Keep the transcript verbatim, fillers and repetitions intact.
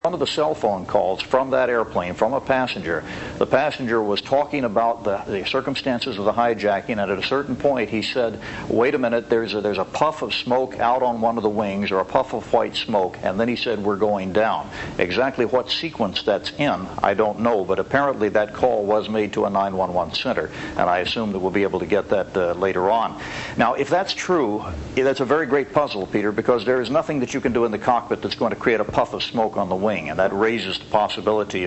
One of the cell phone calls from that airplane, from a passenger, the passenger was talking about the, the circumstances of the hijacking, and at a certain point he said, wait a minute, there's a, there's a puff of smoke out on one of the wings, or a puff of white smoke, and then he said, we're going down. Exactly what sequence that's in, I don't know, but apparently that call was made to a nine one one center, and I assume that we'll be able to get that uh, later on. Now, if that's true, that's a very great puzzle, Peter, because there is nothing that you can do in the cockpit that's going to create a puff of smoke on the wing, and that raises the possibility